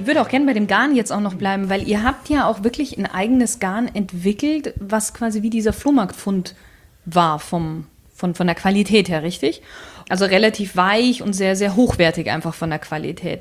Ich würde auch gerne bei dem Garn jetzt auch noch bleiben, weil ihr habt ja auch wirklich ein eigenes Garn entwickelt, was quasi wie dieser Flohmarktfund war von der Qualität her, richtig? Also relativ weich und sehr, sehr hochwertig einfach von der Qualität.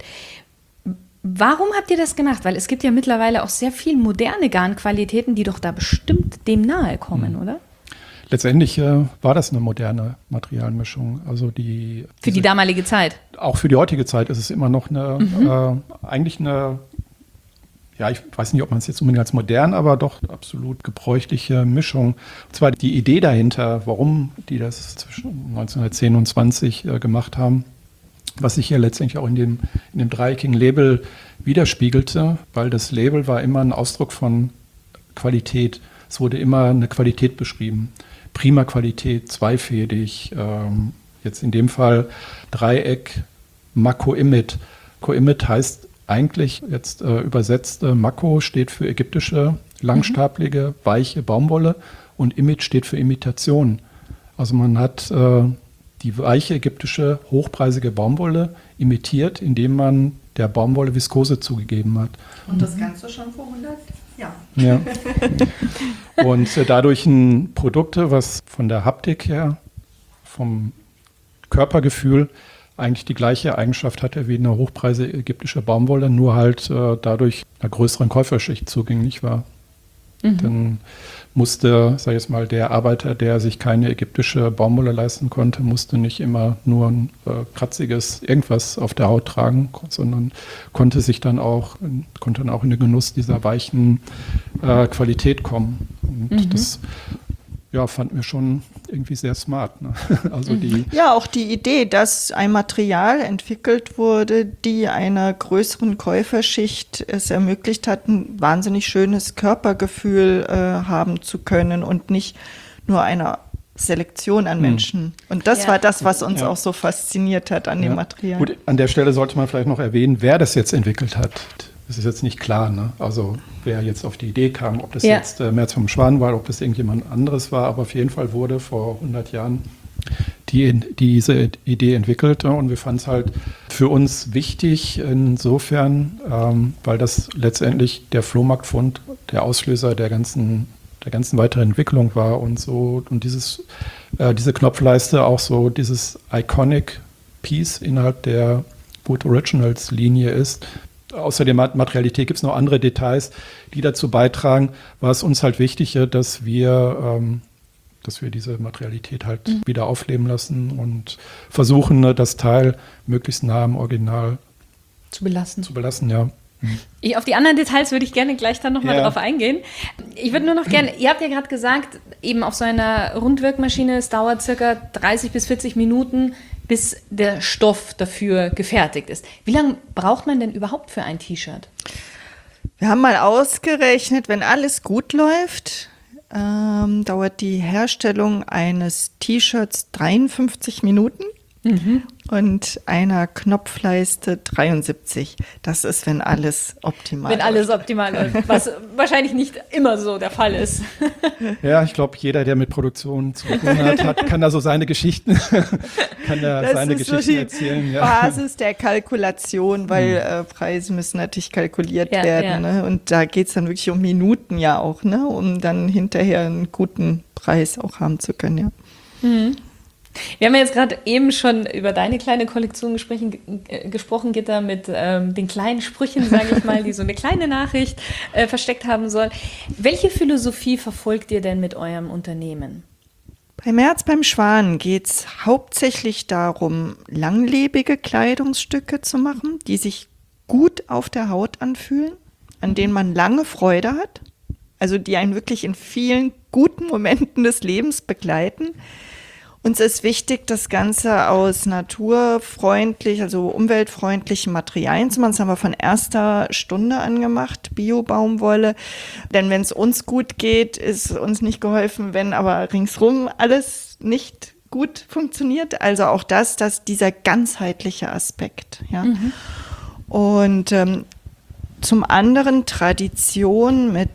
Warum habt ihr das gemacht? Weil es gibt ja mittlerweile auch sehr viel moderne Garnqualitäten, die doch da bestimmt dem nahe kommen, oder? Letztendlich war das eine moderne Materialmischung. Also für die damalige Zeit? Auch für die heutige Zeit ist es immer noch eigentlich eine, ja, ich weiß nicht, ob man es jetzt unbedingt als modern, aber doch absolut gebräuchliche Mischung. Und zwar die Idee dahinter, warum die das zwischen 1910 und 20 gemacht haben, was sich hier letztendlich auch in dem dreieckigen Label widerspiegelte, weil das Label war immer ein Ausdruck von Qualität. Es wurde immer eine Qualität beschrieben. Prima Qualität, zweifädig, jetzt in dem Fall Dreieck, Mako-Imit. Ko-Imit heißt eigentlich jetzt übersetzt, Mako steht für ägyptische, langstablige, weiche Baumwolle und Imit steht für Imitation. Also man hat die weiche ägyptische, hochpreisige Baumwolle imitiert, indem man der Baumwolle Viskose zugegeben hat. Und das Ganze schon vor 100 Jahren. Ja. Und dadurch ein Produkt, was von der Haptik her, vom Körpergefühl eigentlich die gleiche Eigenschaft hatte wie eine hochpreisige ägyptische Baumwolle, nur halt dadurch einer größeren Käuferschicht zugänglich war. Dann musste, sag ich jetzt mal, der Arbeiter, der sich keine ägyptische Baumwolle leisten konnte, musste nicht immer nur ein kratziges irgendwas auf der Haut tragen, sondern konnte dann auch in den Genuss dieser weichen Qualität kommen. Und das fanden wir schon irgendwie sehr smart. Ne? Also auch die Idee, dass ein Material entwickelt wurde, die einer größeren Käuferschicht es ermöglicht hat, ein wahnsinnig schönes Körpergefühl haben zu können und nicht nur einer Selektion an Menschen. Und das war das, was uns auch so fasziniert hat an dem Material. Gut, an der Stelle sollte man vielleicht noch erwähnen, wer das jetzt entwickelt hat. Das ist jetzt nicht klar, ne? Also wer jetzt auf die Idee kam, ob das jetzt Merz vom Schwan war, ob das irgendjemand anderes war, aber auf jeden Fall wurde vor 100 Jahren diese Idee entwickelt, und wir fanden es halt für uns wichtig insofern, weil das letztendlich der Flohmarktfund der Auslöser der ganzen weiteren Entwicklung war und so, und diese Knopfleiste auch so dieses Iconic Piece innerhalb der Wood Originals Linie ist. Außer der Materialität gibt es noch andere Details, die dazu beitragen, war es uns halt wichtig, dass wir diese Materialität halt wieder aufleben lassen und versuchen, das Teil möglichst nah am Original zu belassen, ja. Auf die anderen Details würde ich gerne gleich dann nochmal drauf eingehen. Ich würde nur noch gerne, ihr habt ja gerade gesagt, eben auf so einer Rundwirkmaschine, es dauert circa 30 bis 40 Minuten, bis der Stoff dafür gefertigt ist. Wie lange braucht man denn überhaupt für ein T-Shirt? Wir haben mal ausgerechnet, wenn alles gut läuft, dauert die Herstellung eines T-Shirts 53 Minuten. Und einer Knopfleiste 73. Das ist, wenn alles optimal läuft. Wenn alles optimal läuft, was wahrscheinlich nicht immer so der Fall ist. Ja, ich glaube, jeder, der mit Produktion zu tun hat, kann da so seine Geschichten, erzählen. Ja. Basis der Kalkulation, weil Preise müssen natürlich kalkuliert werden. Ne? Und da geht es dann wirklich um Minuten ja auch, ne? Um dann hinterher einen guten Preis auch haben zu können. Ja. Wir haben ja jetzt gerade eben schon über deine kleine Kollektion gesprochen, Gitta, mit den kleinen Sprüchen, sage ich mal, die so eine kleine Nachricht versteckt haben sollen. Welche Philosophie verfolgt ihr denn mit eurem Unternehmen? Bei Merz beim Schwan geht es hauptsächlich darum, langlebige Kleidungsstücke zu machen, die sich gut auf der Haut anfühlen, an denen man lange Freude hat, also die einen wirklich in vielen guten Momenten des Lebens begleiten. Uns ist wichtig, das Ganze aus naturfreundlich, also umweltfreundlichen Materialien zu machen. Das haben wir von erster Stunde an gemacht, Bio-Baumwolle. Denn wenn es uns gut geht, ist uns nicht geholfen, wenn aber ringsrum alles nicht gut funktioniert. Also auch dieser ganzheitliche Aspekt. Ja. Und zum anderen Tradition mit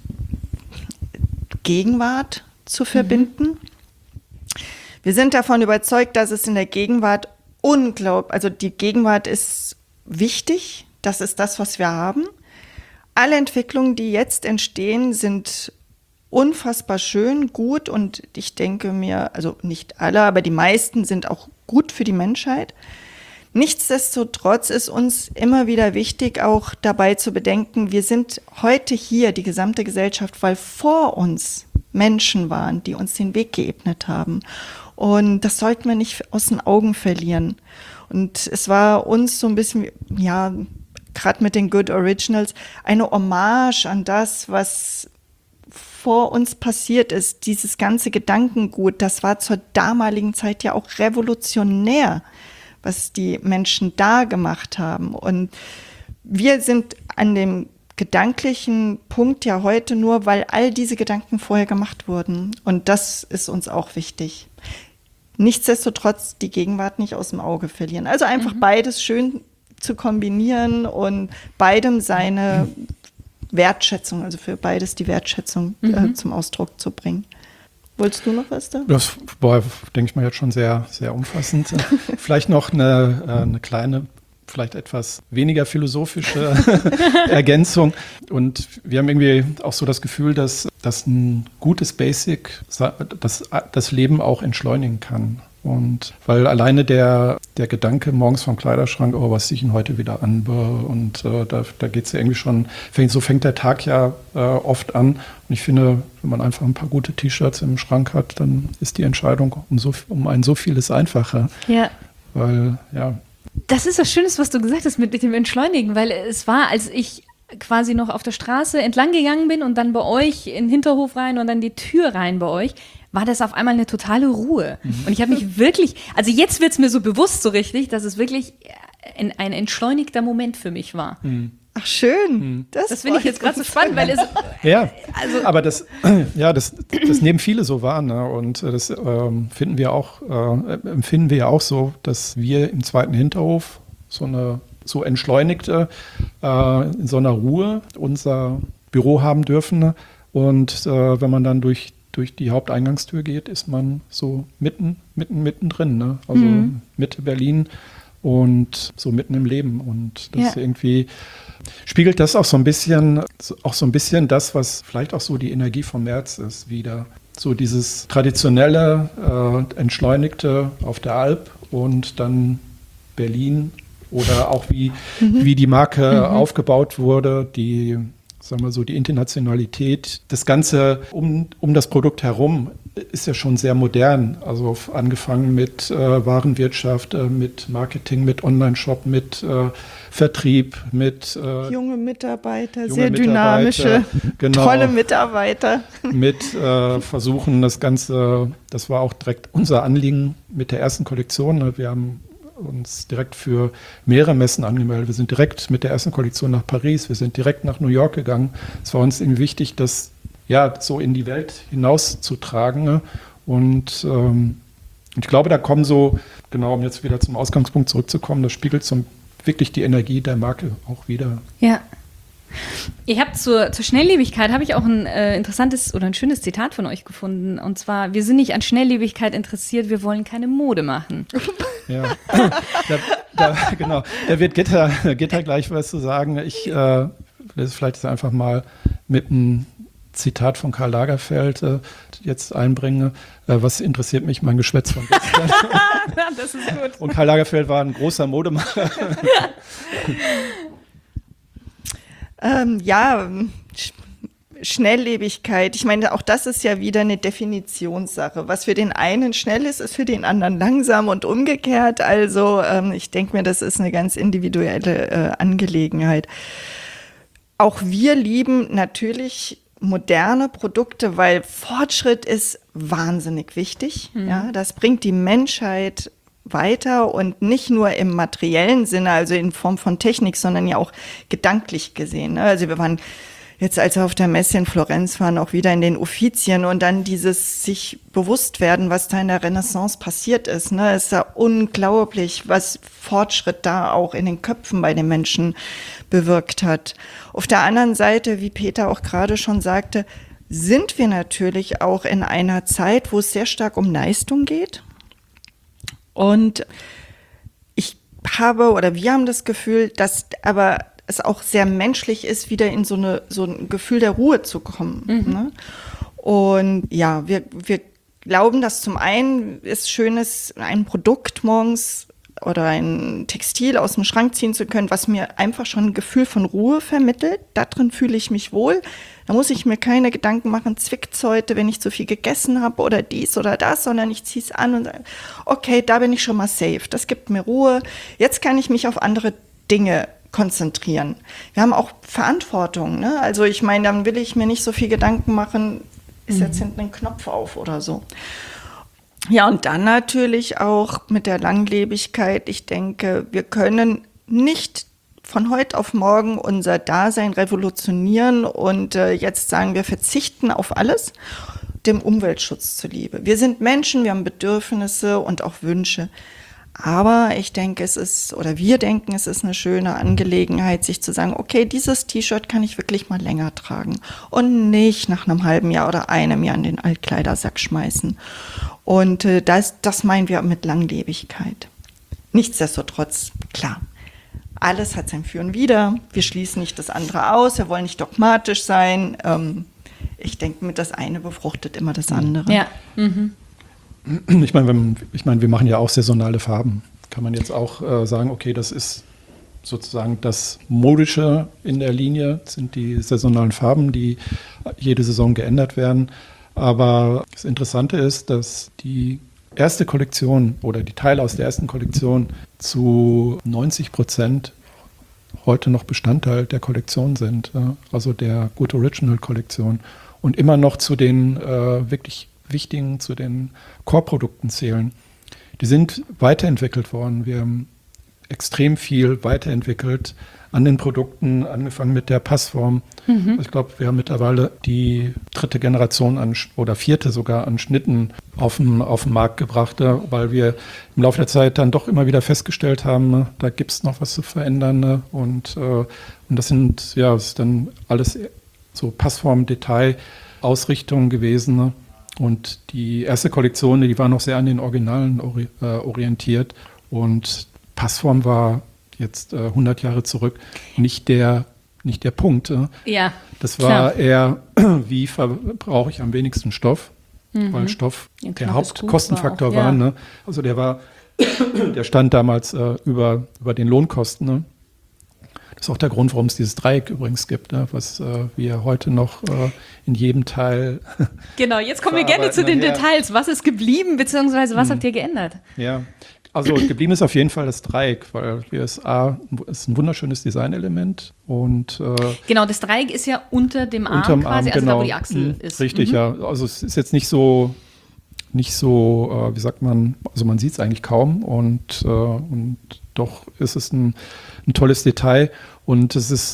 Gegenwart zu verbinden. Wir sind davon überzeugt, dass es in der Gegenwart also die Gegenwart ist wichtig, das ist das, was wir haben. Alle Entwicklungen, die jetzt entstehen, sind unfassbar schön, gut und ich denke mir, also nicht alle, aber die meisten sind auch gut für die Menschheit. Nichtsdestotrotz ist uns immer wieder wichtig, auch dabei zu bedenken, wir sind heute hier, die gesamte Gesellschaft, weil vor uns Menschen waren, die uns den Weg geebnet haben. Und das sollten wir nicht aus den Augen verlieren. Und es war uns so ein bisschen, ja, gerade mit den Good Originals, eine Hommage an das, was vor uns passiert ist. Dieses ganze Gedankengut, das war zur damaligen Zeit ja auch revolutionär, was die Menschen da gemacht haben. Und wir sind an dem gedanklichen Punkt ja heute nur, weil all diese Gedanken vorher gemacht wurden. Und das ist uns auch wichtig. Nichtsdestotrotz die Gegenwart nicht aus dem Auge verlieren. Also einfach beides schön zu kombinieren und beidem seine Wertschätzung, also für beides die Wertschätzung zum Ausdruck zu bringen. Wolltest du noch was da? Das war, denke ich mal, jetzt schon sehr, sehr umfassend. Vielleicht noch eine kleine, vielleicht etwas weniger philosophische Ergänzung. Und wir haben irgendwie auch so das Gefühl, dass ein gutes Basic das Leben auch entschleunigen kann. Und weil alleine der Gedanke morgens vom Kleiderschrank, oh, was ziehe ich denn heute wieder an? Und da geht es ja irgendwie schon, so fängt der Tag ja oft an. Und ich finde, wenn man einfach ein paar gute T-Shirts im Schrank hat, dann ist die Entscheidung um ein so vieles einfacher. Ja. Weil, ja. Das ist das Schöne, was du gesagt hast mit dem Entschleunigen, weil es war, als ich quasi noch auf der Straße entlang gegangen bin und dann bei euch in den Hinterhof rein und dann die Tür rein bei euch, war das auf einmal eine totale Ruhe. Und ich habe mich wirklich, also jetzt wird es mir so bewusst so richtig, dass es wirklich ein entschleunigter Moment für mich war. Ach schön. Das finde ich jetzt gerade so spannend, weil es... Ja, also, aber das nehmen viele so wahr. Ne? Und das empfinden wir ja auch so, dass wir im zweiten Hinterhof so entschleunigte, in so einer Ruhe unser Büro haben dürfen. Ne? Und wenn man dann durch die Haupteingangstür geht, ist man so mittendrin, ne? Also Mitte Berlin und so mitten im Leben. Und das irgendwie spiegelt das auch so ein bisschen das, was vielleicht auch so die Energie vom März ist, wieder. So dieses traditionelle, entschleunigte auf der Alp und dann Berlin oder auch wie die Marke aufgebaut wurde, sagen wir so, die Internationalität, das Ganze um das Produkt herum ist ja schon sehr modern. Also angefangen mit Warenwirtschaft, mit Marketing, mit Online-Shop, mit Vertrieb, mit junge Mitarbeiter, sehr dynamische, genau, tolle Mitarbeiter. Mit versuchen das Ganze, das war auch direkt unser Anliegen mit der ersten Kollektion. Wir haben uns direkt für mehrere Messen angemeldet. Wir sind direkt mit der ersten Kollektion nach Paris, wir sind direkt nach New York gegangen. Es war uns irgendwie wichtig, das ja so in die Welt hinauszutragen. Und ich glaube, da kommen so, genau, um jetzt wieder zum Ausgangspunkt zurückzukommen, das spiegelt so wirklich die Energie der Marke auch wieder. Ja. Ich habe zur Schnelllebigkeit habe ich auch ein interessantes oder ein schönes Zitat von euch gefunden. Und zwar: Wir sind nicht an Schnelllebigkeit interessiert, wir wollen keine Mode machen. Ja, genau. Da wird Gitta gleich was zu sagen. Ich will es vielleicht einfach mal mit einem Zitat von Karl Lagerfeld jetzt einbringen. Was interessiert mich mein Geschwätz von gestern? Das ist gut. Und Karl Lagerfeld war ein großer Modemacher. Schnelllebigkeit. Ich meine, auch das ist ja wieder eine Definitionssache. Was für den einen schnell ist, ist für den anderen langsam und umgekehrt. Also ich denke mir, das ist eine ganz individuelle Angelegenheit. Auch wir lieben natürlich moderne Produkte, weil Fortschritt ist wahnsinnig wichtig. Ja, das bringt die Menschheit weiter und nicht nur im materiellen Sinne, also in Form von Technik, sondern ja auch gedanklich gesehen. Also wir waren jetzt, als wir auf der Messe in Florenz waren, auch wieder in den Uffizien und dann dieses sich bewusst werden, was da in der Renaissance passiert ist. Ne? Es ist ja unglaublich, was Fortschritt da auch in den Köpfen bei den Menschen bewirkt hat. Auf der anderen Seite, wie Peter auch gerade schon sagte, sind wir natürlich auch in einer Zeit, wo es sehr stark um Leistung geht. Und ich habe oder wir haben das Gefühl, dass aber es auch sehr menschlich ist, wieder in so ein Gefühl der Ruhe zu kommen. Ne? Und ja, wir glauben, dass zum einen es schön ist, ein Produkt morgens oder ein Textil aus dem Schrank ziehen zu können, was mir einfach schon ein Gefühl von Ruhe vermittelt. Da drin fühle ich mich wohl. Da muss ich mir keine Gedanken machen, zwickt's heute, wenn ich zu viel gegessen habe oder dies oder das, sondern ich ziehe es an und sage, okay, da bin ich schon mal safe. Das gibt mir Ruhe. Jetzt kann ich mich auf andere Dinge konzentrieren. Wir haben auch Verantwortung. Ne? Also ich meine, dann will ich mir nicht so viel Gedanken machen, ist jetzt hinten ein Knopf auf oder so. Ja, und dann natürlich auch mit der Langlebigkeit. Ich denke, wir können nicht von heute auf morgen unser Dasein revolutionieren und jetzt sagen, wir verzichten auf alles, dem Umweltschutz zuliebe. Wir sind Menschen, wir haben Bedürfnisse und auch Wünsche. Aber ich denke, wir denken, es ist eine schöne Angelegenheit, sich zu sagen, okay, dieses T-Shirt kann ich wirklich mal länger tragen und nicht nach einem halben Jahr oder einem Jahr in den Altkleidersack schmeißen. Und das meinen wir mit Langlebigkeit. Nichtsdestotrotz, klar, alles hat sein Für und Wider. Wir schließen nicht das andere aus, wir wollen nicht dogmatisch sein. Ich denke, mit das eine befruchtet immer das andere. Ja. Ich meine, wir machen ja auch saisonale Farben. Kann man jetzt auch sagen, okay, das ist sozusagen das Modische in der Linie, sind die saisonalen Farben, die jede Saison geändert werden. Aber das Interessante ist, dass die erste Kollektion oder die Teile aus der ersten Kollektion zu 90% heute noch Bestandteil der Kollektion sind, also der Good Original Kollektion und immer noch zu den wirklich wichtigen, zu den Core-Produkten zählen. Die sind weiterentwickelt worden. Wir haben extrem viel weiterentwickelt an den Produkten, angefangen mit der Passform. Also ich glaube, wir haben mittlerweile die 3. Generation oder 4. sogar an Schnitten auf den Markt gebracht, weil wir im Laufe der Zeit dann doch immer wieder festgestellt haben, da gibt es noch was zu verändern. Und das ist dann alles so Passform, Detail, Ausrichtungen gewesen. Und die erste Kollektion, die war noch sehr an den Originalen orientiert. Und Passform war jetzt 100 Jahre zurück nicht der Punkt. Ja, das war eher, wie verbrauche ich am wenigsten Stoff, weil Stoff der Hauptkostenfaktor war. Ne? Also der stand damals über den Lohnkosten. Ne? Das ist auch der Grund, warum es dieses Dreieck übrigens gibt, ne? Was wir heute noch in jedem Teil. Genau, jetzt kommen wir gerne zu den Details. Was ist geblieben, beziehungsweise was habt ihr geändert? Ja, also geblieben ist auf jeden Fall das Dreieck, weil ist ein wunderschönes Designelement. Und, genau, das Dreieck ist ja unter dem Arm quasi, also da, wo die Achsel ist. Richtig, ja. Also es ist jetzt nicht so, wie sagt man, also man sieht es eigentlich kaum und doch ist es ein tolles Detail und es ist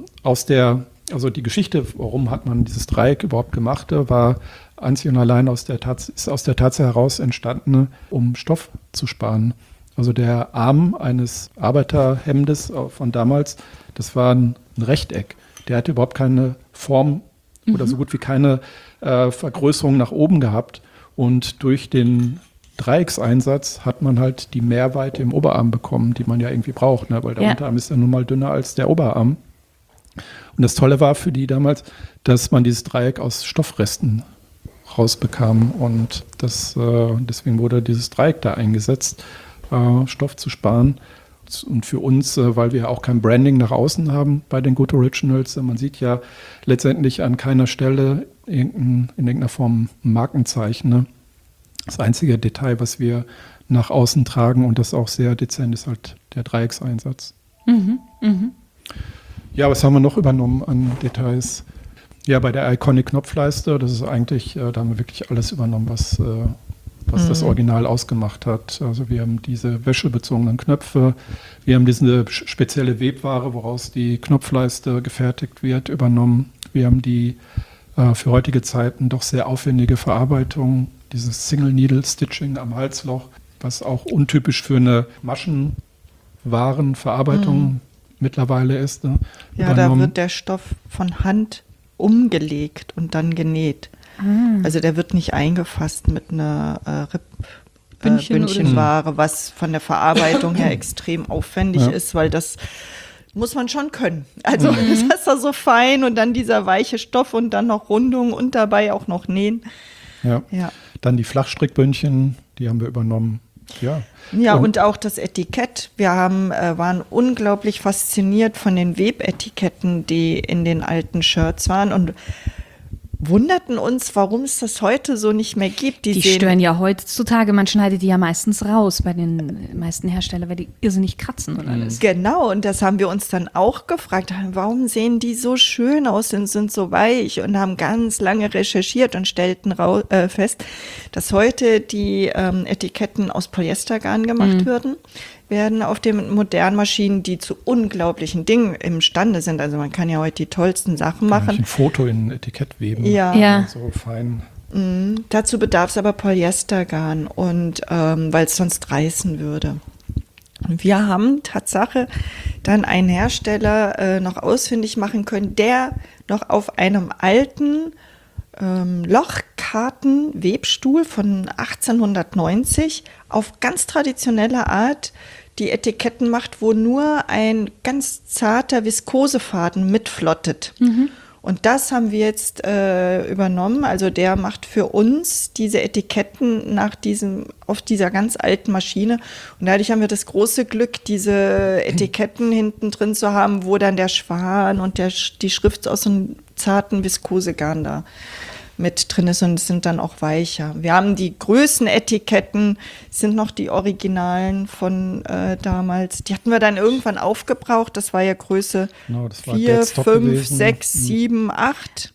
also die Geschichte, warum hat man dieses Dreieck überhaupt gemacht, war einzig und allein aus der Tatsache heraus entstanden, um Stoff zu sparen. Also der Arm eines Arbeiterhemdes von damals, das war ein Rechteck. Der hatte überhaupt keine Form oder so gut wie keine Vergrößerung nach oben gehabt. Und durch den Dreieckseinsatz hat man halt die Mehrweite im Oberarm bekommen, die man ja irgendwie braucht, ne? Weil der Unterarm ist ja nun mal dünner als der Oberarm. Und das Tolle war für die damals, dass man dieses Dreieck aus Stoffresten rausbekam und deswegen wurde dieses Dreieck da eingesetzt, Stoff zu sparen. Und für uns, weil wir auch kein Branding nach außen haben bei den Good Originals, man sieht ja letztendlich an keiner Stelle in irgendeiner Form ein Markenzeichen. Ne? Das einzige Detail, was wir nach außen tragen und das auch sehr dezent ist, halt der Dreieckseinsatz. Ja, was haben wir noch übernommen an Details? Ja, bei der Iconic Knopfleiste, das ist eigentlich, da haben wir wirklich alles übernommen, was das Original ausgemacht hat. Also wir haben diese wäschebezogenen Knöpfe, wir haben diese spezielle Webware, woraus die Knopfleiste gefertigt wird, übernommen. Wir haben die für heutige Zeiten doch sehr aufwendige Verarbeitung, dieses Single-Needle-Stitching am Halsloch, was auch untypisch für eine Maschenwarenverarbeitung mittlerweile ist. Ne? Ja, da wird der Stoff von Hand umgelegt und dann genäht. Also der wird nicht eingefasst mit einer Bündchenware, was von der Verarbeitung her extrem aufwendig ist, weil das muss man schon können. Also das ist da so fein und dann dieser weiche Stoff und dann noch Rundung und dabei auch noch nähen. Ja. Dann die Flachstrickbündchen, die haben wir übernommen. Ja, und auch das Etikett. Wir waren unglaublich fasziniert von den Webetiketten, die in den alten Shirts waren und wunderten uns, warum es das heute so nicht mehr gibt. Die stören ja heutzutage, man schneidet die ja meistens raus bei den meisten Herstellern, weil die irrsinnig kratzen und alles. Genau, und das haben wir uns dann auch gefragt, warum sehen die so schön aus und sind so weich, und haben ganz lange recherchiert und stellten fest, dass heute die Etiketten aus Polyestergarn gemacht werden auf den modernen Maschinen, die zu unglaublichen Dingen imstande sind. Also man kann ja heute die tollsten Sachen machen. Ein Foto in ein Etikett weben. Ja. So fein. Dazu bedarf es aber Polyestergarn, und weil es sonst reißen würde. Und wir haben Tatsache dann einen Hersteller noch ausfindig machen können, der noch auf einem alten Lochkarten-Webstuhl von 1890 auf ganz traditionelle Art die Etiketten macht, wo nur ein ganz zarter Viskosefaden mitflottet. Und das haben wir jetzt übernommen. Also der macht für uns diese Etiketten auf dieser ganz alten Maschine. Und dadurch haben wir das große Glück, diese Etiketten hinten drin zu haben, wo dann der Schwan und die Schrift aus so einem zarten Viskosegarn da mit drin ist, und es sind dann auch weicher. Wir haben die Größenetiketten, sind noch die Originalen von damals. Die hatten wir dann irgendwann aufgebraucht. Das war ja Größe 4, 5, 6, 7, 8.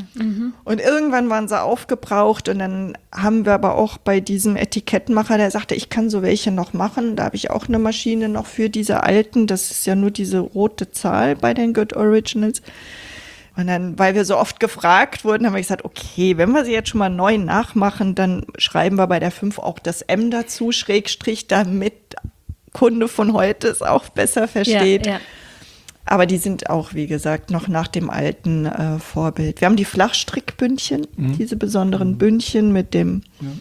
Und irgendwann waren sie aufgebraucht, und dann haben wir aber auch bei diesem Etikettenmacher, der sagte, ich kann so welche noch machen. Da habe ich auch eine Maschine noch für diese alten. Das ist ja nur diese rote Zahl bei den Good Originals. Und dann, weil wir so oft gefragt wurden, haben wir gesagt, okay, wenn wir sie jetzt schon mal neu nachmachen, dann schreiben wir bei der 5 auch das M dazu, Schrägstrich, damit Kunde von heute es auch besser versteht. Ja. Aber die sind auch, wie gesagt, noch nach dem alten Vorbild. Wir haben die Flachstrickbündchen, diese besonderen Bündchen mit dem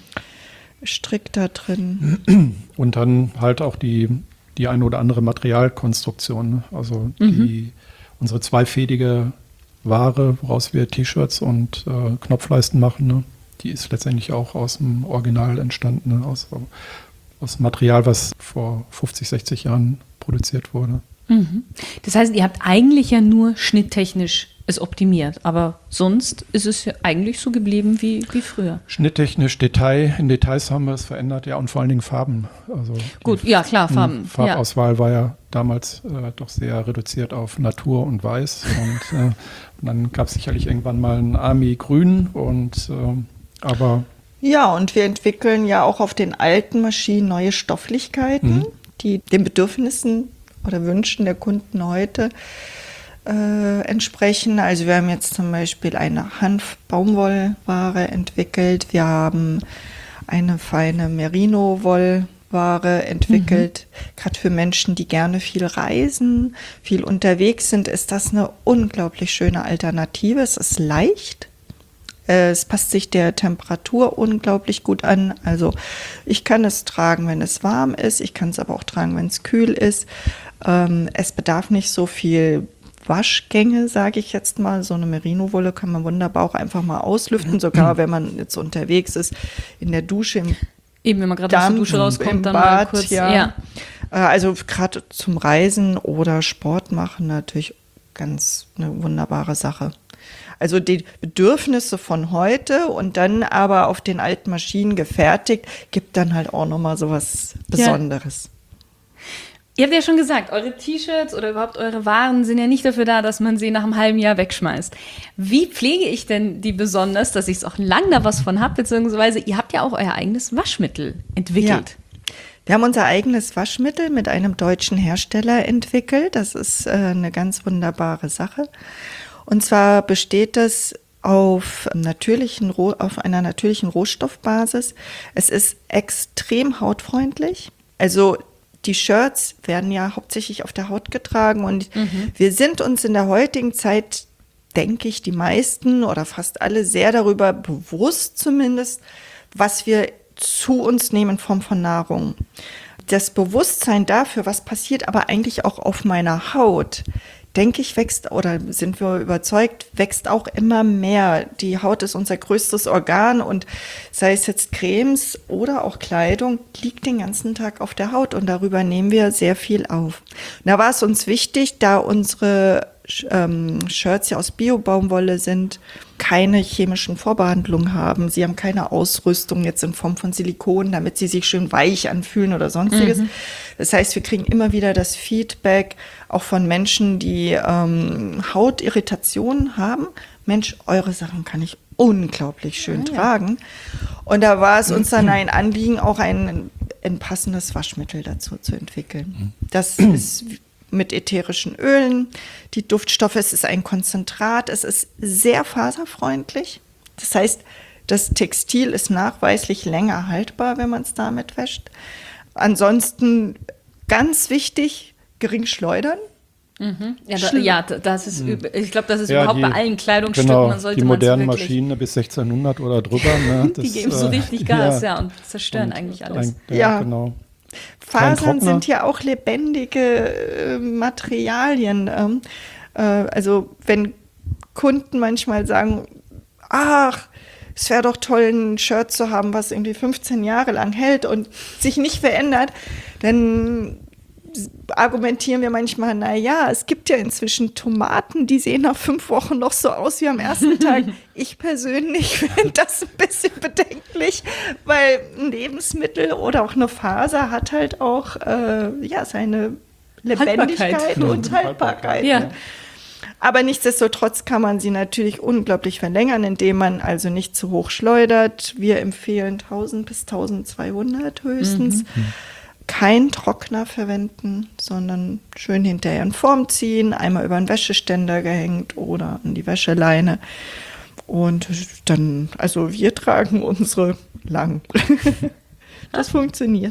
Strick da drin. Und dann halt auch die eine oder andere Materialkonstruktion. Ne? Also unsere zweifädige Ware, woraus wir T-Shirts und Knopfleisten machen, ne? Die ist letztendlich auch aus dem Original entstanden, ne? aus Material, was vor 50, 60 Jahren produziert wurde. Das heißt, ihr habt eigentlich ja nur schnitttechnisch es optimiert, aber sonst ist es ja eigentlich so geblieben wie früher. Schnitttechnisch, in Details haben wir es verändert, ja, und vor allen Dingen Farben. Also gut, ja klar, Farben. Farbauswahl war ja damals doch sehr reduziert auf Natur und Weiß, und dann gab es sicherlich irgendwann mal ein Army-Grün, aber... Ja, und wir entwickeln ja auch auf den alten Maschinen neue Stofflichkeiten, die den Bedürfnissen oder Wünschen der Kunden heute entsprechen. Also wir haben jetzt zum Beispiel eine Hanf-Baumwollware entwickelt. Wir haben eine feine Merino-Wollware entwickelt. Gerade für Menschen, die gerne viel reisen, viel unterwegs sind, ist das eine unglaublich schöne Alternative. Es ist leicht. Es passt sich der Temperatur unglaublich gut an. Also ich kann es tragen, wenn es warm ist. Ich kann es aber auch tragen, wenn es kühl ist. Es bedarf nicht so viel Waschgänge, sage ich jetzt mal. So eine Merino-Wolle kann man wunderbar auch einfach mal auslüften, sogar wenn man jetzt unterwegs ist, in der Dusche, eben, wenn man gerade aus der Dusche rauskommt, dann Bad, mal kurz. Ja. Also gerade zum Reisen oder Sport machen natürlich ganz eine wunderbare Sache. Also die Bedürfnisse von heute und dann aber auf den alten Maschinen gefertigt, gibt dann halt auch nochmal so was Besonderes. Ihr habt ja schon gesagt, eure T-Shirts oder überhaupt eure Waren sind ja nicht dafür da, dass man sie nach einem halben Jahr wegschmeißt. Wie pflege ich denn die besonders, dass ich auch lang da was von habe, beziehungsweise ihr habt ja auch euer eigenes Waschmittel entwickelt. Ja. Wir haben unser eigenes Waschmittel mit einem deutschen Hersteller entwickelt. Das ist eine ganz wunderbare Sache. Und zwar besteht es auf einer natürlichen Rohstoffbasis. Es ist extrem hautfreundlich. Also die Shirts werden ja hauptsächlich auf der Haut getragen und wir sind uns in der heutigen Zeit, denke ich, die meisten oder fast alle sehr darüber bewusst zumindest, was wir zu uns nehmen in Form von Nahrung. Das Bewusstsein dafür, was passiert aber eigentlich auch auf meiner Haut, denke ich, wächst, oder sind wir überzeugt, wächst auch immer mehr. Die Haut ist unser größtes Organ und sei es jetzt Cremes oder auch Kleidung, liegt den ganzen Tag auf der Haut und darüber nehmen wir sehr viel auf. Und da war es uns wichtig, da unsere Shirts ja aus Bio-Baumwolle sind, keine chemischen Vorbehandlungen haben. Sie haben keine Ausrüstung jetzt in Form von Silikon, damit sie sich schön weich anfühlen oder sonstiges. Das heißt, wir kriegen immer wieder das Feedback auch von Menschen, die Hautirritationen haben. Mensch, eure Sachen kann ich unglaublich schön tragen. Und da war es uns dann ein Anliegen, auch ein passendes Waschmittel dazu zu entwickeln. Das ist mit ätherischen Ölen, die Duftstoffe, es ist ein Konzentrat, es ist sehr faserfreundlich. Das heißt, das Textil ist nachweislich länger haltbar, wenn man es damit wäscht. Ansonsten ganz wichtig, gering schleudern. Das ist, ich glaube, das ist überhaupt bei allen Kleidungsstücken. Genau, Man sollte die modernen wirklich, Maschinen bis 1600 oder drüber. Ne, die geben so richtig Gas, und zerstören eigentlich alles. Genau. Fasern sind ja auch lebendige Materialien. Also wenn Kunden manchmal sagen, ach, es wäre doch toll, ein Shirt zu haben, was irgendwie 15 Jahre lang hält und sich nicht verändert, dann argumentieren wir manchmal, naja, es gibt ja inzwischen Tomaten, die sehen nach 5 Wochen noch so aus wie am ersten Tag. Ich persönlich finde das ein bisschen bedenklich, weil ein Lebensmittel oder auch eine Faser hat halt auch seine Lebendigkeit und Haltbarkeit. Ja. Aber nichtsdestotrotz kann man sie natürlich unglaublich verlängern, indem man also nicht zu hoch schleudert. Wir empfehlen 1000 bis 1200 höchstens. Kein Trockner verwenden, sondern schön hinterher in Form ziehen, einmal über einen Wäscheständer gehängt oder an die Wäscheleine. Und dann, also wir tragen unsere lang. Das funktioniert.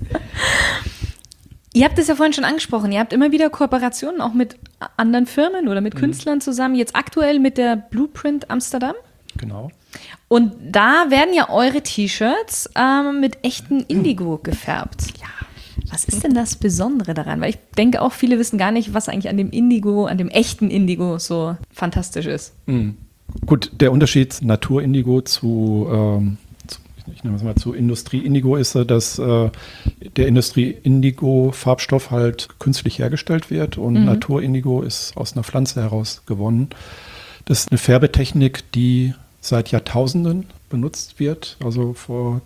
Ihr habt es ja vorhin schon angesprochen, ihr habt immer wieder Kooperationen auch mit anderen Firmen oder mit Künstlern zusammen, jetzt aktuell mit der Blueprint Amsterdam. Genau. Und da werden ja eure T-Shirts mit echten Indigo gefärbt. Ja. Was ist denn das Besondere daran? Weil ich denke auch, viele wissen gar nicht, was eigentlich an dem Indigo, an dem echten Indigo so fantastisch ist. Gut, der Unterschied Natur-Indigo zu Industrie-Indigo ist, dass der Industrie-Indigo-Farbstoff halt künstlich hergestellt wird und Natur-Indigo ist aus einer Pflanze heraus gewonnen. Das ist eine Färbetechnik, die seit Jahrtausenden benutzt wird. Also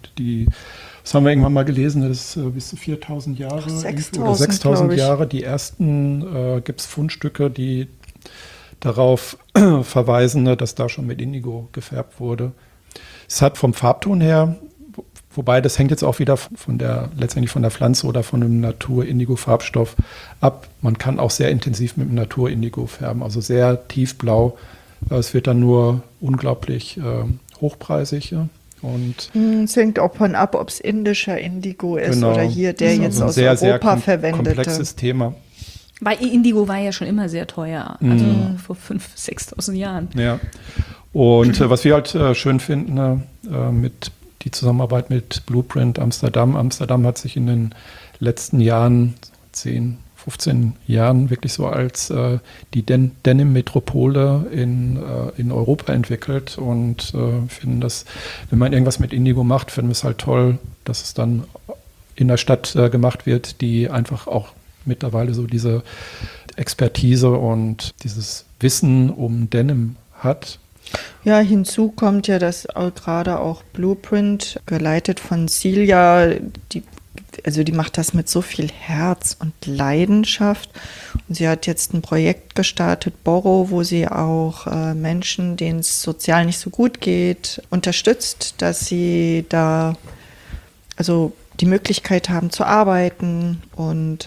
das haben wir irgendwann mal gelesen, das ist bis zu 4000 Jahre oder 6000 Jahre. Die ersten Gipsfundstücke, die darauf verweisen, dass da schon mit Indigo gefärbt wurde. Es hat vom Farbton her, wobei das hängt jetzt auch wieder letztendlich von der Pflanze oder von einem Natur-Indigo-Farbstoff ab. Man kann auch sehr intensiv mit dem Natur-Indigo färben, also sehr tiefblau. Es wird dann nur unglaublich hochpreisig. Ja. Und es hängt auch von ab, ob es indischer Indigo ist oder hier der jetzt aus sehr, Europa sehr verwendete. Komplexes Thema. Weil Indigo war ja schon immer sehr teuer, also vor 5.000, 6.000 Jahren. Ja. Und was wir halt schön finden, mit die Zusammenarbeit mit Blueprint Amsterdam. Amsterdam hat sich in den letzten Jahren, 10, 15 Jahren, wirklich so als die Denim-Metropole in Europa entwickelt und finden das, wenn man irgendwas mit Indigo macht, finden wir es halt toll, dass es dann in der Stadt gemacht wird, die einfach auch mittlerweile so diese Expertise und dieses Wissen um Denim hat. Ja, hinzu kommt ja, dass gerade auch Blueprint, geleitet von Celia, die macht das mit so viel Herz und Leidenschaft. Und sie hat jetzt ein Projekt gestartet, Borrow, wo sie auch Menschen, denen es sozial nicht so gut geht, unterstützt, dass sie da also die Möglichkeit haben zu arbeiten. Und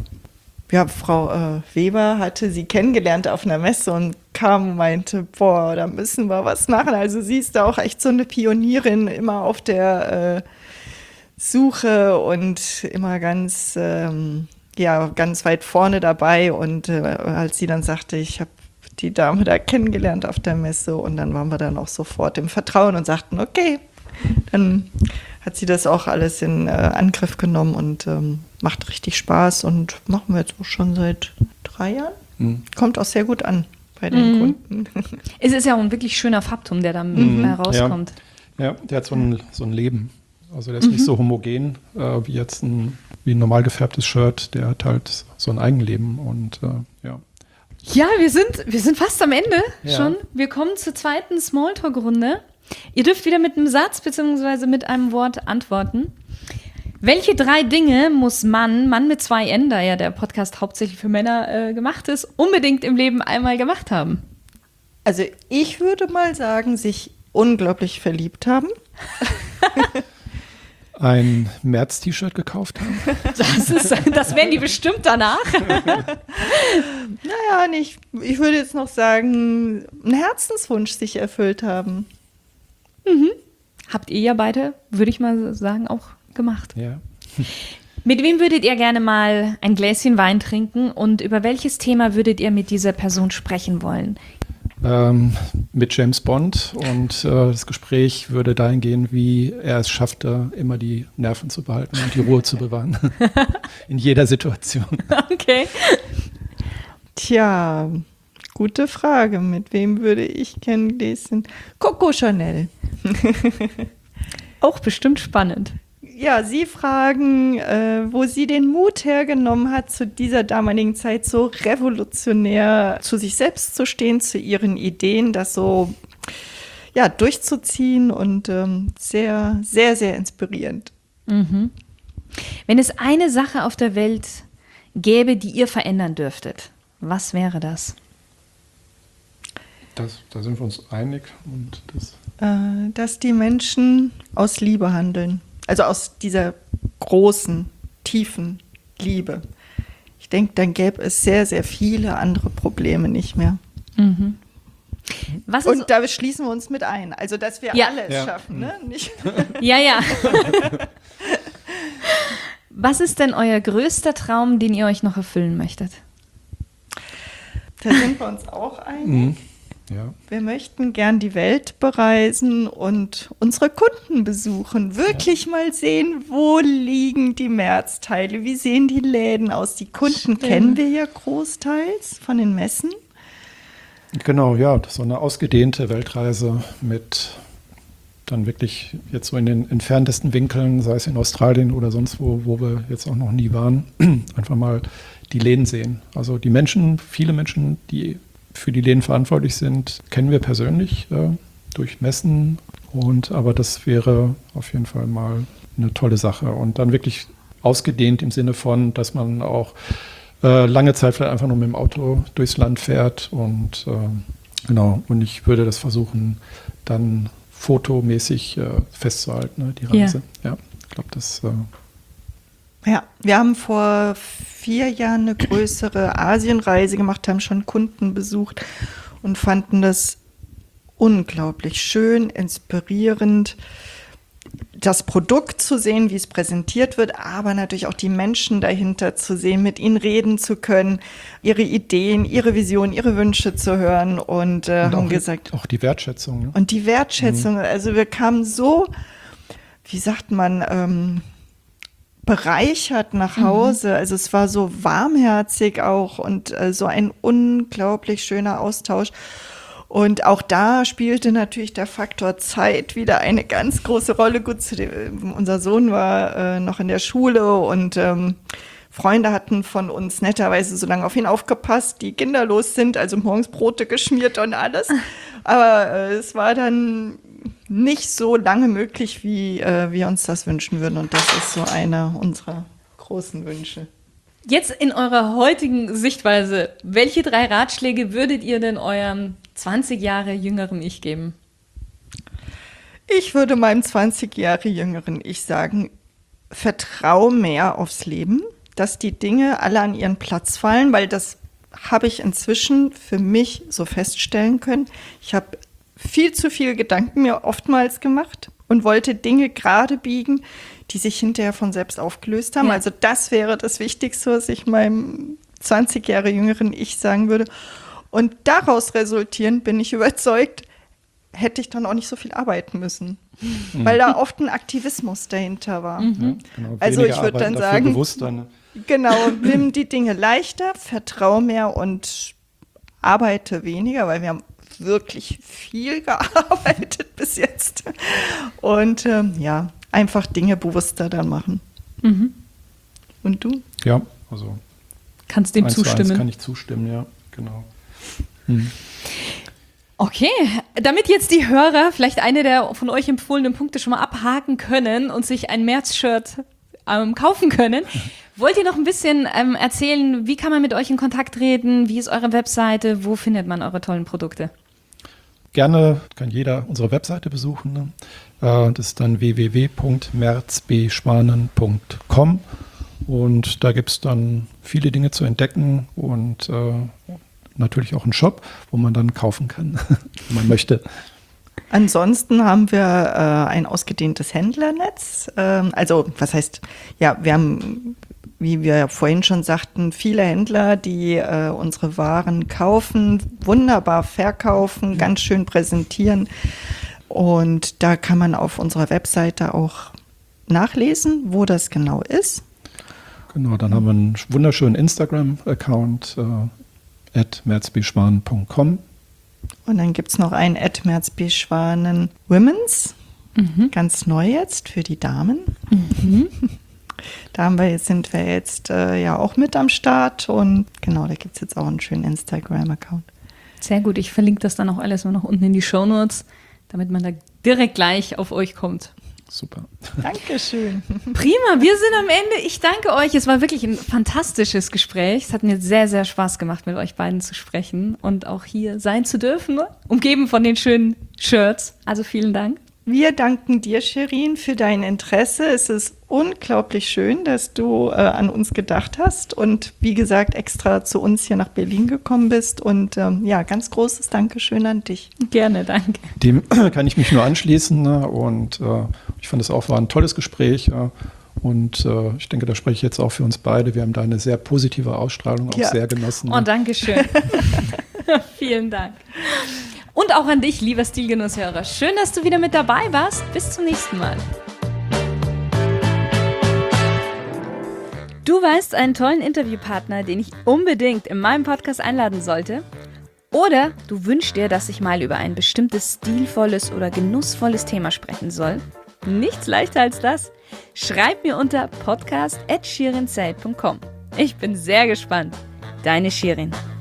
Frau Weber hatte sie kennengelernt auf einer Messe und kam und meinte, boah, da müssen wir was machen. Also sie ist da auch echt so eine Pionierin, immer auf der Suche und immer ganz weit vorne dabei. Und als sie dann sagte, ich habe die Dame da kennengelernt auf der Messe und dann waren wir dann auch sofort im Vertrauen und sagten, okay, dann hat sie das auch alles in Angriff genommen und macht richtig Spaß und machen wir jetzt auch schon seit 3 Jahren. Kommt auch sehr gut an bei den Kunden. Es ist ja auch ein wirklich schöner Farbton, der da rauskommt. Ja, der hat so ein Leben. Also der ist nicht so homogen wie jetzt wie ein normal gefärbtes Shirt. Der hat halt so ein Eigenleben und ja. Ja, wir sind fast am Ende schon. Wir kommen zur zweiten Smalltalk-Runde. Ihr dürft wieder mit einem Satz bzw. mit einem Wort antworten. Welche 3 Dinge muss Mann mit 2 N, da ja der Podcast hauptsächlich für Männer gemacht ist, unbedingt im Leben einmal gemacht haben? Also ich würde mal sagen, sich unglaublich verliebt haben. Ein März-T-Shirt gekauft haben. Das werden die bestimmt danach. Naja, nicht. Ich würde jetzt noch sagen, einen Herzenswunsch sich erfüllt haben. Habt ihr ja beide, würde ich mal sagen, auch gemacht. Ja. Mit wem würdet ihr gerne mal ein Gläschen Wein trinken und über welches Thema würdet ihr mit dieser Person sprechen wollen? Mit James Bond und das Gespräch würde dahin gehen, wie er es schaffte, immer die Nerven zu behalten und die Ruhe zu bewahren. In jeder Situation. Okay. Tja, gute Frage. Mit wem würde ich kennen lesen? Coco Chanel. Auch bestimmt spannend. Ja, Sie fragen, wo sie den Mut hergenommen hat, zu dieser damaligen Zeit so revolutionär zu sich selbst zu stehen, zu ihren Ideen, das so durchzuziehen und sehr, sehr, sehr inspirierend. Mhm. Wenn es eine Sache auf der Welt gäbe, die ihr verändern dürftet, was wäre das? Da sind wir uns einig. Und dass die Menschen aus Liebe handeln. Also aus dieser großen, tiefen Liebe. Ich denke, dann gäbe es sehr, sehr viele andere Probleme nicht mehr. Mhm. Und da schließen wir uns mit ein. Also, dass wir alles schaffen. Ne? Nicht Ja. Was ist denn euer größter Traum, den ihr euch noch erfüllen möchtet? Da sind wir uns auch einig. Ja. Wir möchten gern die Welt bereisen und unsere Kunden besuchen. Wirklich mal sehen, wo liegen die Märzteile, wie sehen die Läden aus. Die Kunden kennen wir ja großteils von den Messen. Genau, ja, das ist so eine ausgedehnte Weltreise mit dann wirklich jetzt so in den entferntesten Winkeln, sei es in Australien oder sonst wo wir jetzt auch noch nie waren, einfach mal die Läden sehen. Also die Menschen, viele Menschen, die für die Läden verantwortlich sind, kennen wir persönlich durch Messen. Aber das wäre auf jeden Fall mal eine tolle Sache. Und dann wirklich ausgedehnt im Sinne von, dass man auch lange Zeit vielleicht einfach nur mit dem Auto durchs Land fährt. Und und ich würde das versuchen, dann fotomäßig festzuhalten, ne, die Reise. Ja, ich glaube, das... Ja, wir haben vor 4 Jahren eine größere Asienreise gemacht, haben schon Kunden besucht und fanden das unglaublich schön, inspirierend, das Produkt zu sehen, wie es präsentiert wird, aber natürlich auch die Menschen dahinter zu sehen, mit ihnen reden zu können, ihre Ideen, ihre Visionen, ihre Wünsche zu hören und haben gesagt... Auch die Wertschätzung. Ne? Und die Wertschätzung, also wir kamen so, wie sagt man... bereichert nach Hause. Also es war so warmherzig auch und so ein unglaublich schöner Austausch. Und auch da spielte natürlich der Faktor Zeit wieder eine ganz große Rolle. Gut, unser Sohn war noch in der Schule und Freunde hatten von uns netterweise so lange auf ihn aufgepasst, die kinderlos sind, also morgens Brote geschmiert und alles. Aber es war dann nicht so lange möglich, wie wir uns das wünschen würden. Und das ist so einer unserer großen Wünsche. Jetzt in eurer heutigen Sichtweise, welche 3 Ratschläge würdet ihr denn eurem 20 Jahre jüngeren Ich geben? Ich würde meinem 20 Jahre jüngeren Ich sagen, vertrau mehr aufs Leben, dass die Dinge alle an ihren Platz fallen, weil das habe ich inzwischen für mich so feststellen können. Ich habe viel zu viele Gedanken mir oftmals gemacht und wollte Dinge gerade biegen, die sich hinterher von selbst aufgelöst haben. Ja. Also das wäre das Wichtigste, was ich meinem 20 Jahre jüngeren Ich sagen würde. Und daraus resultierend bin ich überzeugt, hätte ich dann auch nicht so viel arbeiten müssen, weil da oft ein Aktivismus dahinter war. Ja, genau. Also Weniger ich würde dann arbeiten, dafür sagen, bewusster, ne? genau, nimm die Dinge leichter, vertrau mehr und arbeite weniger, weil wir haben wirklich viel gearbeitet bis jetzt. Und ja, einfach Dinge bewusster dann machen. Und du? Ja, also Kannst dem 1:1 zustimmen. kann ich zustimmen, ja, genau. Okay, damit jetzt die Hörer vielleicht eine der von euch empfohlenen Punkte schon mal abhaken können und sich ein März-Shirt kaufen können, wollt ihr noch ein bisschen erzählen, wie kann man mit euch in Kontakt treten, wie ist eure Webseite, wo findet man eure tollen Produkte? Gerne kann jeder unsere Webseite besuchen. Ne? Das ist dann www.merzbschwanen.com und da gibt es dann viele Dinge zu entdecken und natürlich auch einen Shop, wo man dann kaufen kann, wenn man möchte. Ansonsten haben wir ein ausgedehntes Händlernetz. Also was heißt, ja, wir haben, wie wir vorhin schon sagten, viele Händler, die unsere Waren kaufen, wunderbar verkaufen, ganz schön präsentieren. Und da kann man auf unserer Webseite auch nachlesen, wo das genau ist. Genau, dann haben wir einen wunderschönen Instagram-Account, @merzbschwanen.com. Und dann gibt es noch einen @merzbschwanen Women's, ganz neu jetzt für die Damen. Da sind wir jetzt ja auch mit am Start und genau, da gibt es jetzt auch einen schönen Instagram-Account. Sehr gut, ich verlinke das dann auch alles mal noch unten in die Shownotes, damit man da direkt gleich auf euch kommt. Super. Dankeschön. Prima, wir sind am Ende. Ich danke euch. Es war wirklich ein fantastisches Gespräch. Es hat mir sehr, sehr Spaß gemacht, mit euch beiden zu sprechen und auch hier sein zu dürfen, ne? Umgeben von den schönen Shirts. Also vielen Dank. Wir danken dir, Shirin, für dein Interesse. Es ist unglaublich schön, dass du an uns gedacht hast und wie gesagt extra zu uns hier nach Berlin gekommen bist. Und ja, ganz großes Dankeschön an dich. Gerne, danke. Dem kann ich mich nur anschließen, ne? Und ich fand es auch war ein tolles Gespräch. Und ich denke, da spreche ich jetzt auch für uns beide. Wir haben da eine sehr positive Ausstrahlung auch sehr genossen. Oh, danke schön. Vielen Dank. Und auch an dich, lieber Stilgenusshörer. Schön, dass du wieder mit dabei warst. Bis zum nächsten Mal. Du weißt einen tollen Interviewpartner, den ich unbedingt in meinem Podcast einladen sollte? Oder du wünschst dir, dass ich mal über ein bestimmtes stilvolles oder genussvolles Thema sprechen soll? Nichts leichter als das. Schreib mir unter podcast@shirinsaid.com. Ich bin sehr gespannt. Deine Shirin.